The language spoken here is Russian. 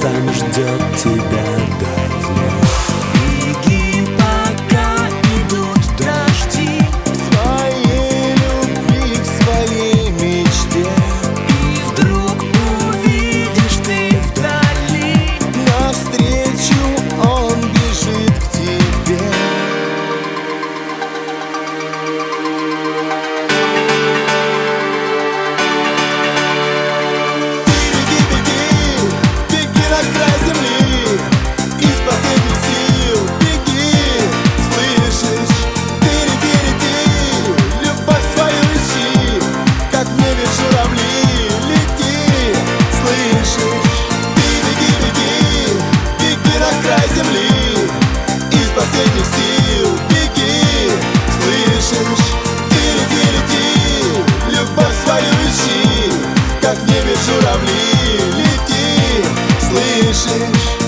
там ждет тебя давно. Беги, пока идут дожди, своей любви к своей мечте. и вдруг увидишь ты вдали Навстречу он бежит к тебе. Беги на край земли, из последних сил беги, слышишь? Ты, любовь свою ищи, как в небе журавли, лети, слышишь? Беги на край земли, из последних сил беги, слышишь? Ты, любовь свою ищи, как в небе журавли, лети, слышишь?